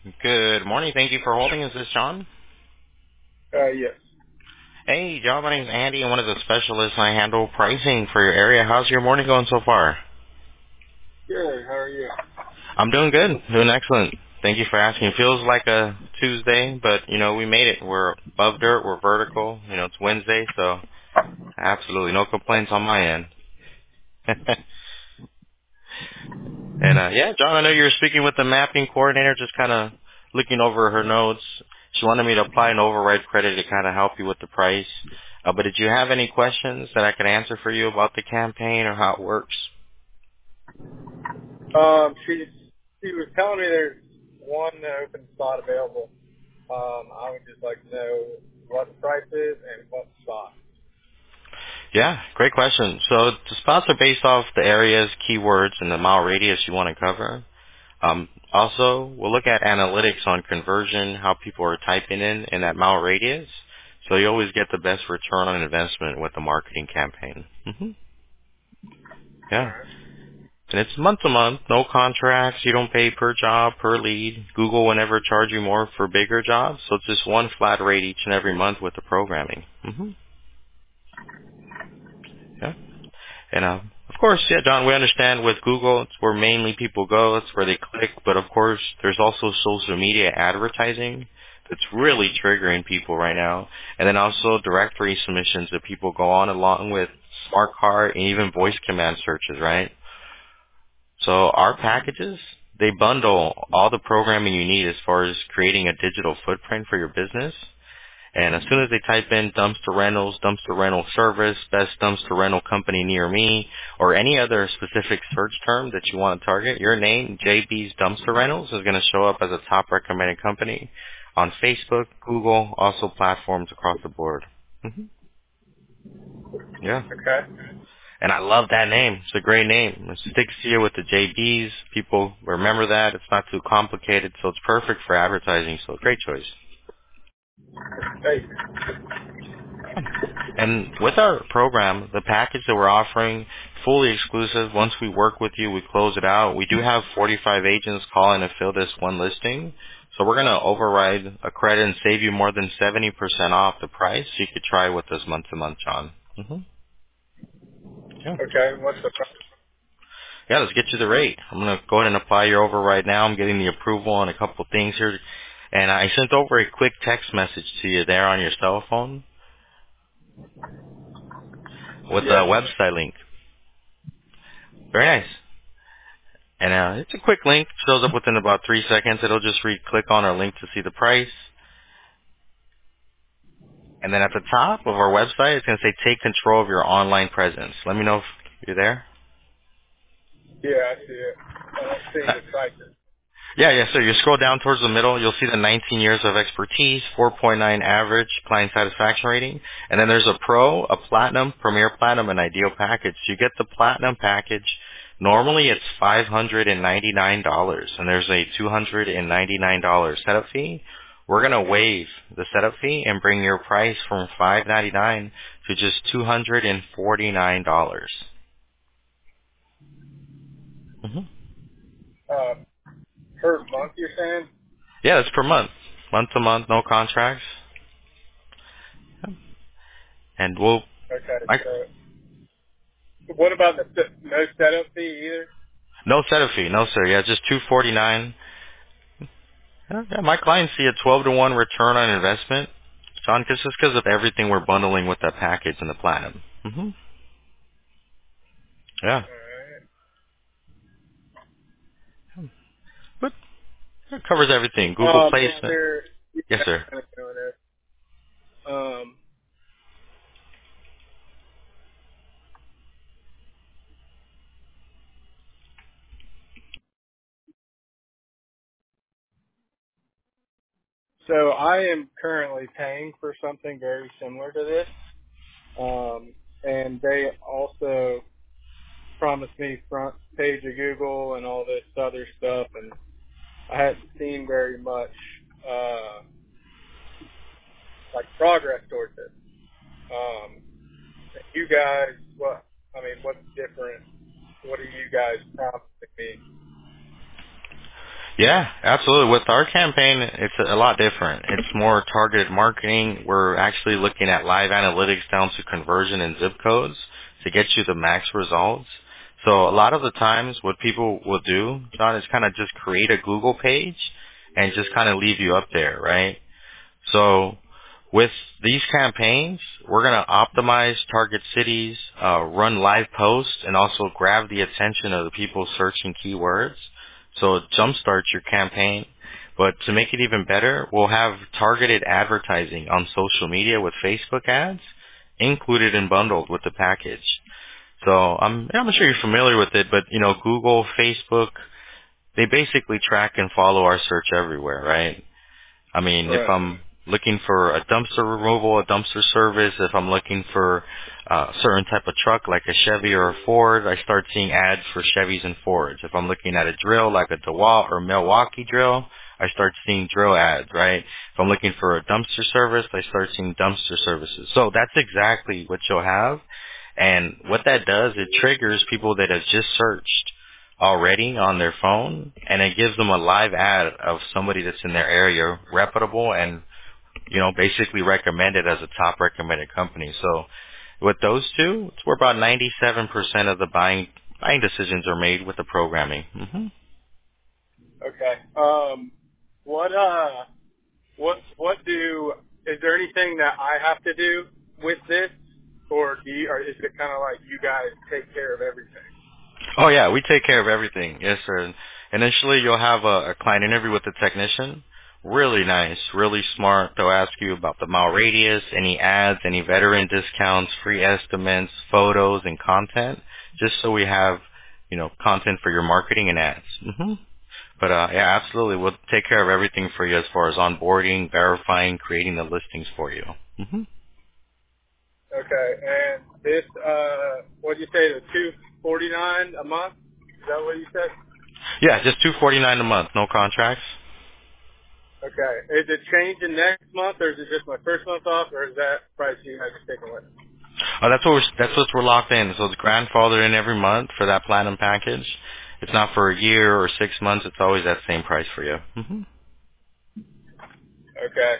Good morning. Thank you for holding. Is this John? Yes. Hey, John. My name's Andy. I'm one of the specialists. I handle pricing for your area. How's your morning going so far? Good. How are you? I'm doing good. Doing excellent. Thank you for asking. It feels like a Tuesday, but, we made it. We're above dirt. We're vertical. It's Wednesday, so absolutely no complaints on my end. And yeah, John, I know you were speaking with the mapping coordinator, just kind of looking over her notes. She wanted me to apply an override credit to kind of help you with the price. But did you have any questions that I could answer for you about the campaign or how it works? She was telling me there's one open spot available. I would just like to know what the price is and what spot. Yeah, great question. So the spots are based off the areas, keywords, and the mile radius you want to cover. Also, we'll look at analytics on conversion, how people are typing in that mile radius. So you always get the best return on investment with the marketing campaign. All Yeah. right. And it's month to month, no contracts. You don't pay per job, per lead. Google will never charge you more for bigger jobs. So it's just one flat rate each and every month with the programming. Yeah. And of course, yeah, Don, we understand with Google, it's where mainly people go. It's where they click. But of course, there's also social media advertising that's really triggering people right now. And then also directory submissions that people go on along with smart cart and even voice command searches, right? So our packages, they bundle all the programming you need as far as creating a digital footprint for your business. And as soon as they type in dumpster rentals, dumpster rental service, best dumpster rental company near me, or any other specific search term that you want to target, your name, JB's Dumpster Rentals, is going to show up as a top recommended company on Facebook, Google, also platforms across the board. Yeah. Okay. And I love that name. It's a great name. It sticks to you with the JBs. People remember that. It's not too complicated, so it's perfect for advertising. So great choice. Hey. And with our program, the package that we're offering, fully exclusive. Once we work with you, we close it out. We do have 45 agents call in to fill this one listing. So we're going to override a credit and save you more than 70% off the price. So you could try with us month to month, John. Yeah. Okay. What's the price? Yeah, let's get you the rate. I'm going to go ahead and apply your override now. I'm getting the approval on a couple things here. And I sent over a quick text message to you there on your cell phone with a Yes. website link. Very nice. And it's a quick link. Shows up within about 3 seconds. It'll just click on our link to see the price. And then at the top of our website, it's going to say take control of your online presence. Let me know if you're there. Yeah, I see it. I'm seeing the prices. Yeah. So you scroll down towards the middle, you'll see the 19 years of expertise, 4.9 average client satisfaction rating, and then there's a pro, a platinum, premier platinum, and ideal package. You get the platinum package. Normally it's $599, and there's a $299 setup fee. We're gonna waive the setup fee and bring your price from $599 to just $249. Uh, per month, you're saying? Yeah, that's per month, month to month, no contracts, and Okay. I So, what about the no setup fee either? No setup fee, no sir. Yeah, just $249. Yeah, my clients see a 12-to-1 return on investment, John, just because of everything we're bundling with that package and the platinum. Yeah, All but it covers everything. Google right. Is placement. there? Yes, Yeah, sir. kind of doing it. Um. So I am currently paying for something very similar to this, and they also promised me front page of Google and all this other stuff, and I hadn't seen very much like progress towards it. Um, you guys, what's different? What are you guys promising me? Yeah, absolutely. With our campaign, it's a lot different. It's more targeted marketing. We're actually looking at live analytics down to conversion and zip codes to get you the max results. So a lot of the times what people will do, John, is kind of just create a Google page and just kind of leave you up there, right? So with these campaigns, we're going to optimize target cities, run live posts, and also grab the attention of the people searching keywords. So it jumpstarts your campaign. But to make it even better, we'll have targeted advertising on social media with Facebook ads included and bundled with the package. So I'm sure you're familiar with it, but Google, Facebook, they basically track and follow our search everywhere, right? I mean, if Right. I'm looking for a dumpster removal, a dumpster service, if I'm looking for a certain type of truck like a Chevy or a Ford, I start seeing ads for Chevys and Fords. If I'm looking at a drill like a DeWalt or Milwaukee drill, I start seeing drill ads, right? If I'm looking for a dumpster service, I start seeing dumpster services. So that's exactly what you'll have. And what that does, it triggers people that have just searched already on their phone, and it gives them a live ad of somebody that's in their area, reputable, and basically recommended as a top recommended company. So with those two, it's where about 97% of the buying decisions are made with the programming. Okay. What is there anything that I have to do with this, or or is it kind of like you guys take care of everything? Oh yeah, we take care of everything. Yes, sir. Initially, you'll have a client interview with the technician. Really nice, really smart. They'll ask you about the mile radius, any ads, any veteran discounts, free estimates, photos, and content, just so we have, content for your marketing and ads. But yeah, absolutely, we'll take care of everything for you as far as onboarding, verifying, creating the listings for you. Okay. And this, what did you say? The $249 a month? Is that what you said? Yeah, just $249 a month, no contracts. Okay. Is it changing next month, or is it just my first month off, or is that price you guys are sticking with? Oh, that's what we're locked in. So it's grandfathered in every month for that platinum package. It's not for a year or 6 months. It's always that same price for you. Okay.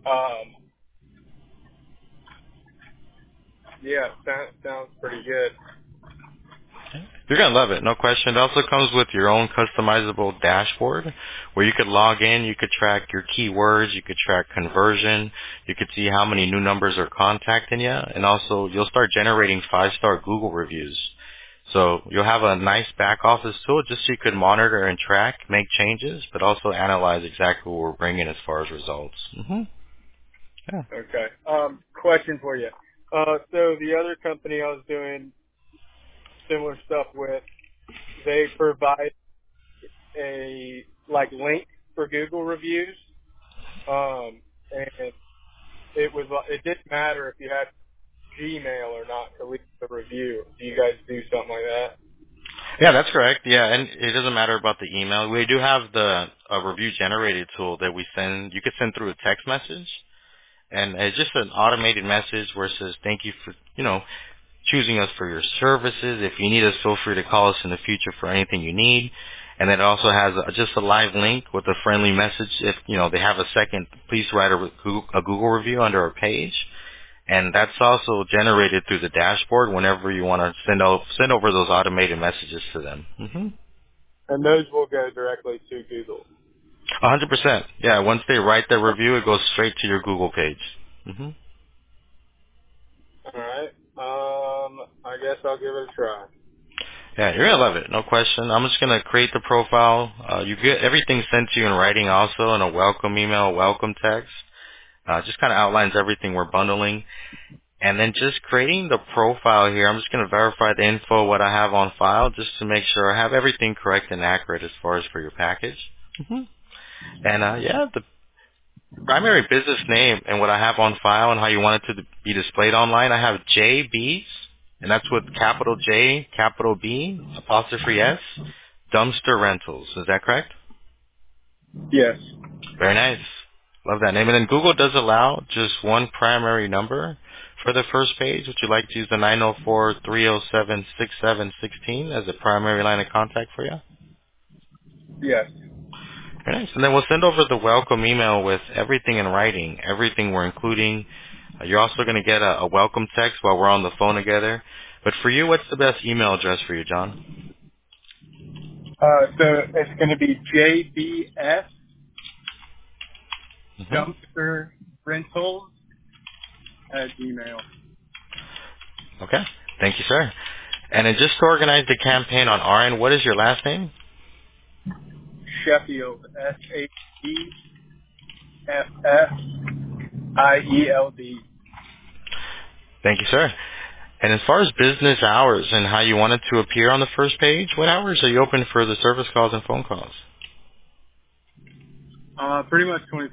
Yeah, sounds pretty good. You're gonna love it, no question. It also comes with your own customizable dashboard where you could log in, you could track your keywords, you could track conversion, you could see how many new numbers are contacting you, and also you'll start generating 5-star Google reviews. So you'll have a nice back office tool just so you could monitor and track, make changes, but also analyze exactly what we're bringing as far as results. Yeah. Okay. Question for you. So the other company I was doing similar stuff with, they provide a link for Google reviews, and it didn't matter if you had Gmail or not to leave the review. Do you guys do something like that? Yeah, that's correct. Yeah, and it doesn't matter about the email. We do have the review generated tool that we send. You could send through a text message, and it's just an automated message where it says, "Thank you for choosing us for your services. If you need us, feel free to call us in the future for anything you need." And then it also has just a live link with a friendly message. If they have a second, please write a Google review under our page. And that's also generated through the dashboard whenever you want to send over those automated messages to them. 'Those will go directly to Google. 100%. Yeah, once they write their review, it goes straight to your Google page. All right. I guess I'll give it a try. Yeah, you're gonna love it, no question. I'm just gonna create the profile. You get everything sent to you in writing, also in a welcome email, a welcome text. Just kind of outlines everything we're bundling, and then just creating the profile here. I'm just gonna verify the info what I have on file, just to make sure I have everything correct and accurate as far as for your package. And yeah, the primary business name and what I have on file and how you want it to be displayed online, I have JB's, and that's with capital J, capital B, apostrophe S, Dumpster Rentals. Is that correct? Yes. Very nice. Love that name. And then Google does allow just one primary number for the first page. Would you like to use the 904-307-6716 as a primary line of contact for you? Yes. Very nice. And then we'll send over the welcome email with everything in writing, everything we're including. You're also going to get a welcome text while we're on the phone together. But for you, what's the best email address for you, John? So it's going to be JBS Hmm. Dumpster Rentals at Gmail. Okay. Thank you, sir. And then just to organize the campaign on our end, what is your last name? Sheffield, SHEFFIELD. Thank you, sir. And as far as business hours and how you want it to appear on the first page, what hours are you open for the service calls and phone calls? Pretty much 24/7.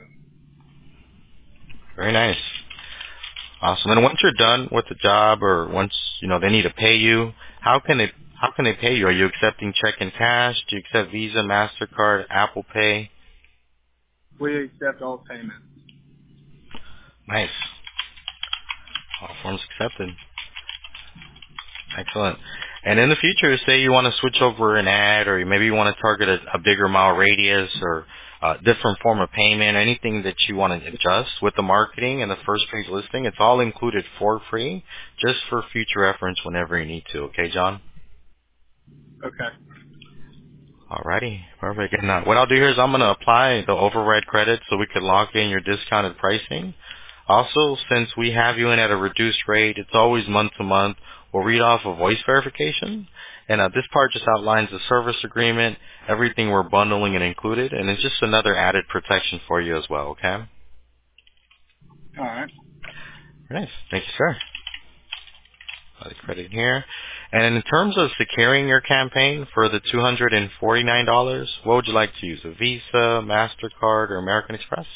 Very nice. Awesome. And once you're done with the job or once, they need to pay you, how can they pay you? Are you accepting check and cash? Do you accept Visa, MasterCard, Apple Pay? We accept all payments. Nice. All forms accepted. Excellent. And in the future, say you want to switch over an ad or maybe you want to target a bigger mile radius or a different form of payment, anything that you want to adjust with the marketing and the first page listing, it's all included for free just for future reference whenever you need to. Okay, John? Okay. Alrighty, perfect. And what I'll do here is I'm going to apply the override credit so we could lock in your discounted pricing. Also, since we have you in at a reduced rate, it's always month to month. We'll read off a voice verification, and this part just outlines the service agreement, everything we're bundling and included, and it's just another added protection for you as well. Okay. All right. Nice. Thank you, sir. The credit here. And in terms of securing your campaign for the $249, what would you like to use? A Visa, MasterCard, or American Express?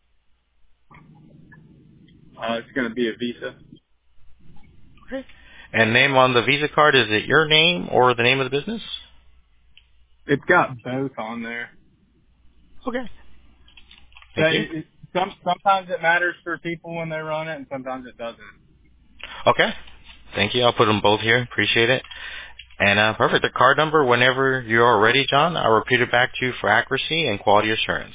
It's going to be a Visa. Okay. And name on the Visa card, is it your name or the name of the business? It's got both on there. Okay. Thank you. Sometimes it matters for people when they run it, and sometimes it doesn't. Okay. Thank you. I'll put them both here. Appreciate it. And perfect. The card number, whenever you are ready, John, I'll repeat it back to you for accuracy and quality assurance.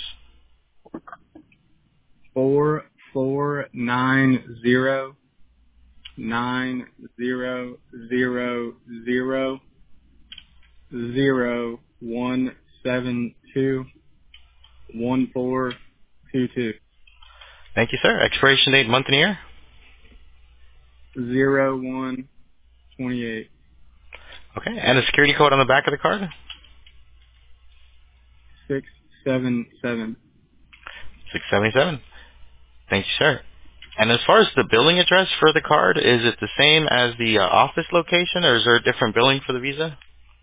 499000001721422. Thank you, sir. Expiration date, month and year? 0128. Okay. And the security code on the back of the card? 677. 677. Thank you, sir. And as far as the billing address for the card, is it the same as the office location, or is there a different billing for the Visa?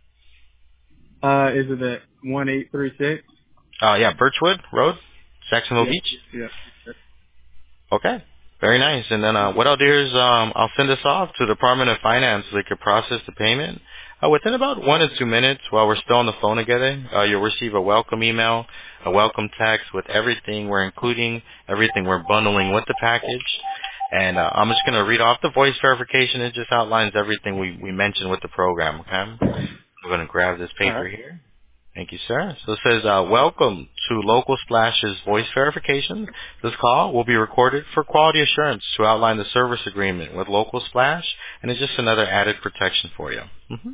Is it at 1836? Yeah, Birchwood Road, Jacksonville Yes. Beach. Yeah. Okay. Very nice. And then what I'll do is I'll send this off to the Department of Finance so they could process the payment. Within about 1 to 2 minutes while we're still on the phone together, you'll receive a welcome email, a welcome text with everything we're including, everything we're bundling with the package. And I'm just going to read off the voice verification. It just outlines everything we mentioned with the program, okay? I'm going to grab this All paper right. here. Thank you, sir. So it says, welcome to Local Splash's voice verification. This call will be recorded for quality assurance to outline the service agreement with Local Splash, and it's just another added protection for you.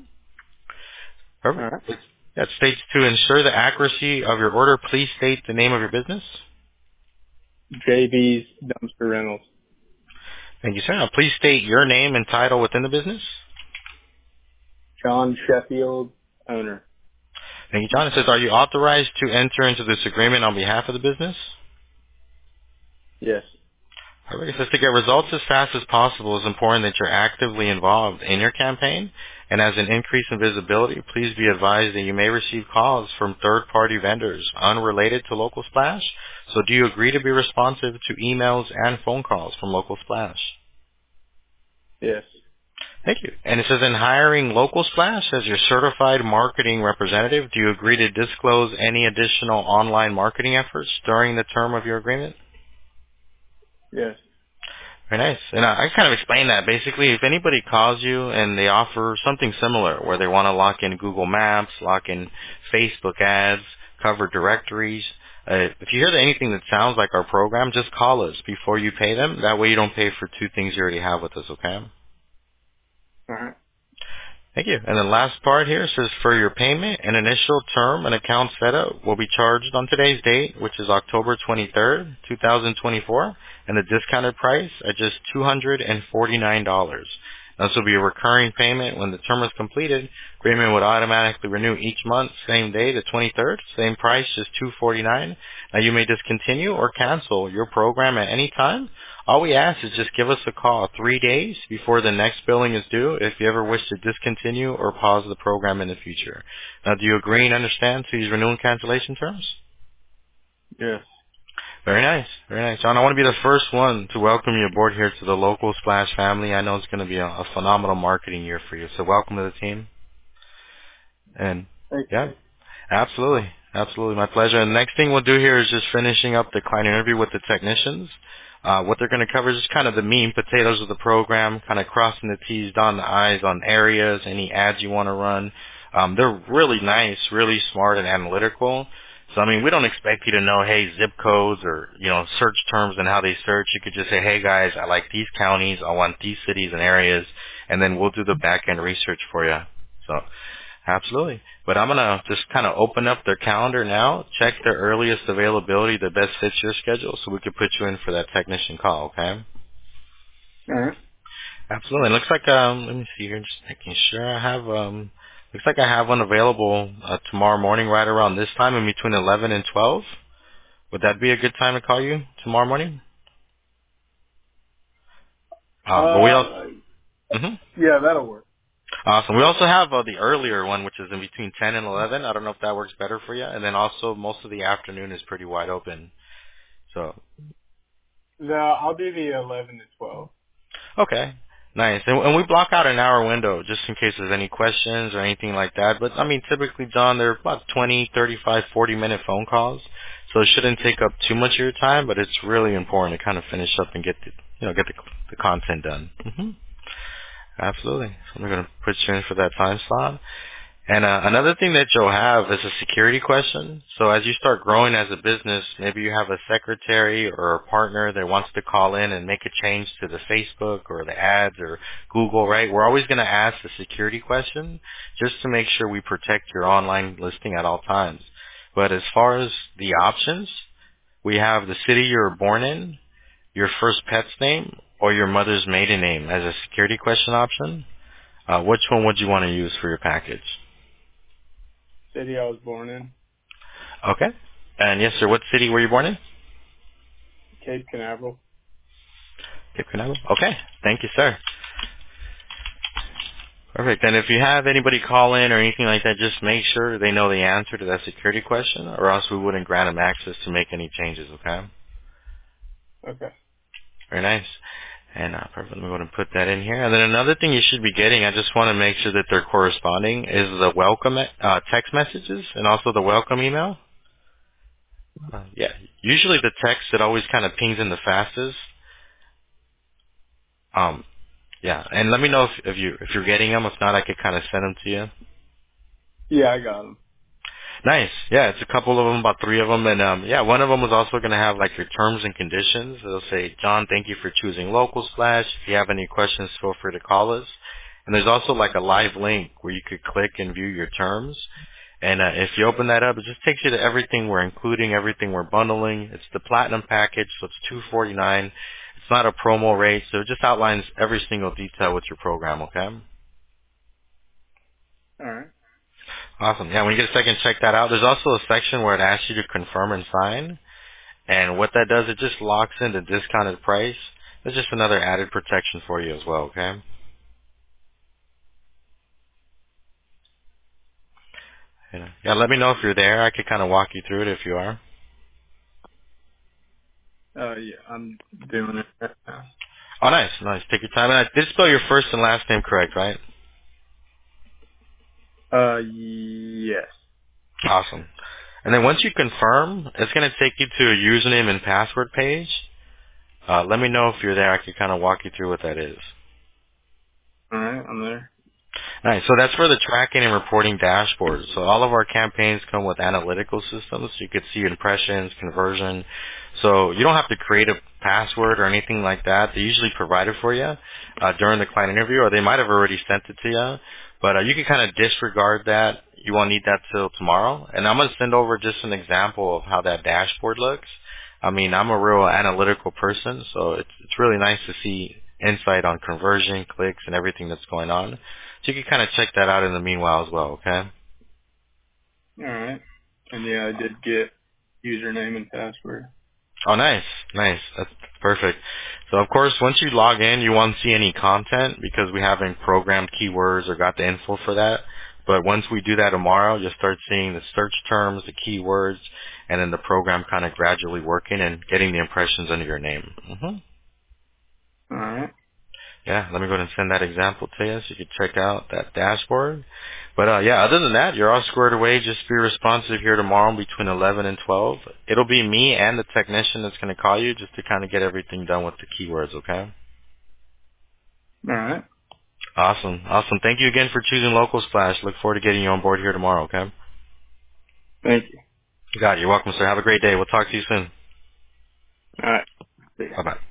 All Perfect. right. That states to ensure the accuracy of your order, please state the name of your business. JB's Dumpster Rentals. Thank you, sir. Now, please state your name and title within the business. John Sheffield, owner. Thank you, John. It says, are you authorized to enter into this agreement on behalf of the business? Yes. It says to get results as fast as possible, it's important that you're actively involved in your campaign. And as an increase in visibility, please be advised that you may receive calls from third-party vendors unrelated to Local Splash. So do you agree to be responsive to emails and phone calls from Local Splash? Yes. Thank you. And it says in hiring Local Splash as your certified marketing representative, do you agree to disclose any additional online marketing efforts during the term of your agreement? Yes. Very nice. And I kind of explained that. Basically, if anybody calls you and they offer something similar where they want to lock in Google Maps, lock in Facebook ads, cover directories. If you hear anything that sounds like our program, just call us before you pay them. That way you don't pay for two things you already have with us, okay? All right. Thank you. And the last part here says for your payment, an initial term and account setup will be charged on today's date, which is October 23rd, 2024, and the discounted price at just $249. This will be a recurring payment when the term is completed. Agreement would automatically renew each month, same day, the 23rd, same price, just $249. Now you may discontinue or cancel your program at any time. All we ask is just give us a call 3 days before the next billing is due if you ever wish to discontinue or pause the program in the future. Now, do you agree and understand to these renewal and cancellation terms? Yes. Very nice. Very nice. John, I want to be the first one to welcome you aboard here to the local Splash family. I know it's going to be a phenomenal marketing year for you. So welcome to the team. And, Thank yeah, absolutely. Absolutely. My pleasure. And the next thing we'll do here is just finishing up the client interview with the technicians. What they're going to cover is just kind of the meat and potatoes of the program, kind of crossing the T's, dotting the I's on areas, any ads you want to run. They're really nice, really smart and analytical. So, I mean, we don't expect you to know, hey, zip codes or, search terms and how they search. You could just say, hey, guys, I like these counties. I want these cities and areas. And then we'll do the back-end research for you. So, absolutely. But I'm going to just kind of open up their calendar now, check their earliest availability that best fits your schedule so we could put you in for that technician call, okay? you. All right. Absolutely. It looks like, let me see here, just making sure I have, looks like I have one available tomorrow morning right around this time in between 11 and 12. Would that be a good time to call you tomorrow morning? But we also, Yeah, that'll work. Awesome. We also have the earlier one, which is in between 10 and 11. I don't know if that works better for you. And then also most of the afternoon is pretty wide open. So, No, I'll do the 11 to 12. okay. Nice. And we block out an hour window just in case there's any questions or anything like that. But, I mean, typically, John, they're about 20, 35, 40-minute phone calls. So it shouldn't take up too much of your time, but it's really important to kind of finish up and get the content done. Absolutely. So we're going to put you in for that time slot. And another thing that you'll have is a security question. So as you start growing as a business, maybe you have a secretary or a partner that wants to call in and make a change to the Facebook or the ads or Google, right? We're always going to ask the security question just to make sure we protect your online listing at all times. But as far as the options, we have the city you were born in, your first pet's name, or your mother's maiden name as a security question option. Which one would you want to use for your package? City I was born in, Okay. And yes, sir, what city were you born in? Cape Canaveral. Cape Canaveral. Okay. Thank you, sir. Perfect. And if you have anybody call in or anything like that, just make sure they know the answer to that security question, or else we wouldn't grant them access to make any changes, okay? Okay. Very nice. And perfect. Let me go ahead and put that in here. And then another thing you should be getting, I just want to make sure that they're corresponding, is the welcome text messages and also the welcome email. Yeah. Usually the text, it always kind of pings in the fastest. Yeah. And let me know if you're getting them. If not, I could kind of send them to you. Yeah, I got them. Nice. Yeah, it's a couple of them, about 3 of them. And, yeah, one of them is also going to have, like, your terms and conditions. It'll say, John, thank you for choosing Local Splash. If you have any questions, feel free to call us. And there's also, like, a live link where you could click and view your terms. And if you open that up, it just takes you to everything we're including, everything we're bundling. It's the Platinum package, so it's $249. It's not a promo rate, so it just outlines every single detail with your program, okay? All right. Awesome. Yeah, when you get a second, check that out. There's also a section where it asks you to confirm and sign. And what that does, it just locks in the discounted price. It's just another added protection for you as well, okay? Yeah, let me know if you're there. I could kind of walk you through it if you are. Yeah, I'm doing it right now. Oh, nice, nice. Take your time. And I did spell your first and last name correct, right? Yes. Awesome. And then once you confirm, it's going to take you to a username and password page. Let me know if you're there. I could kind of walk you through what that is. All right, I'm there. Nice. So that's for the tracking and reporting dashboard. So all of our campaigns come with analytical systems. You could see impressions, conversion. So you don't have to create a password or anything like that. They usually provide it for you during the client interview, or they might have already sent it to you. But you can kind of disregard that. You won't need that till tomorrow. And I'm going to send over just an example of how that dashboard looks. I mean, I'm a real analytical person, so it's really nice to see insight on conversion, clicks, and everything that's going on. So you can kind of check that out in the meanwhile as well, okay? All right. And yeah, I did get username and password. Oh, nice. Nice. That's perfect. So, of course, once you log in, you won't see any content because we haven't programmed keywords or got the info for that. But once we do that tomorrow, you'll start seeing the search terms, the keywords, and then the program kind of gradually working and getting the impressions under your name. All right. Yeah, let me go ahead and send that example to you so you can check out that dashboard. But yeah, other than that, you're all squared away. Just be responsive here tomorrow between 11 and 12. It'll be me and the technician that's going to call you just to kind of get everything done with the keywords, okay? All right. Awesome. Awesome. Thank you again for choosing Local Splash. Look forward to getting you on board here tomorrow, okay? Thank you. You got it. You're welcome, sir. Have a great day. We'll talk to you soon. All right. See ya. Bye-bye.